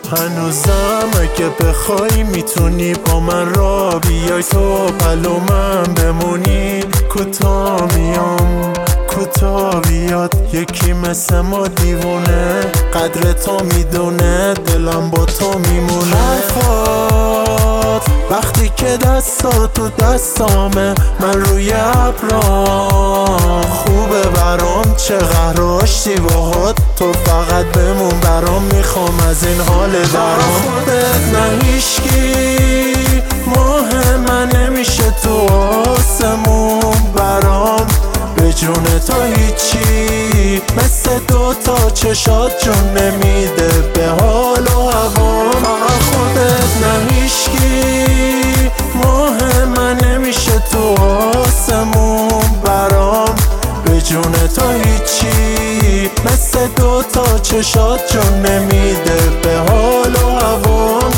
هنوزم اگه بخوای میتونی با من را بیای، تو بلو من بمونی. کوتا میام کوتا بیاد، یکی مثل ما دیوونه قدر تو میدونه، دلم با تو میمونه. حرفات وقتی که دستا تو دستامه، من روی ابرام خوبه برام، چقدر آشتی باهات، تو فقط بمون برام، میخوام از این حال برام. خودت نه هیچکی ماه من نمیشه تو آسمون برام، به جون تو هیچی مثل دوتا چشات جون نمیده به حال و هوام. خودت نه هیچکی ماه من نمیشه تو آسمون برام، به جون تو هیچی مثل دوتا چشات جون نمیده به حال و هوام.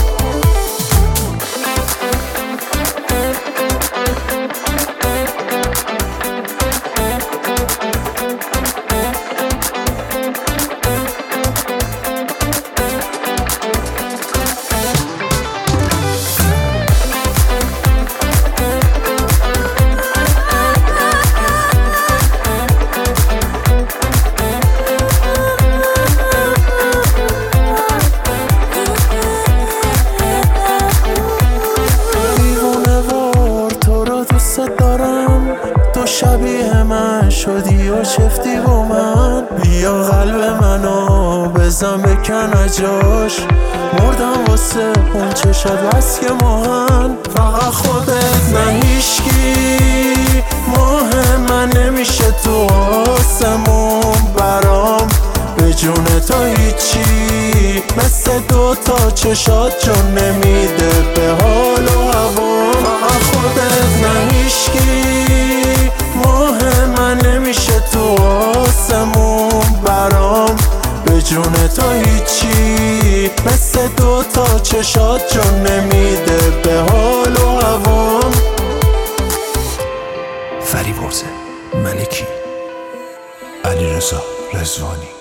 تو شبیه من شدی و چفتی با من، بیا قلب منو بزن بکن اجاش، مردم واسه اون چشات بس که ماهن. فقط خودت نه هیچکی ماه من نمیشه تو آسمون برام، به جون تو هیچی مثل دوتا چشات جون نمیده به حال و هوام. فقط خودت نه هیچکی ماه من نمیشه تو آسمون برام، به جون تو هیچی مثل دوتا چشات جون نمیده به حال و هوام. فریورزه ملکی، علیرضا رضوانی.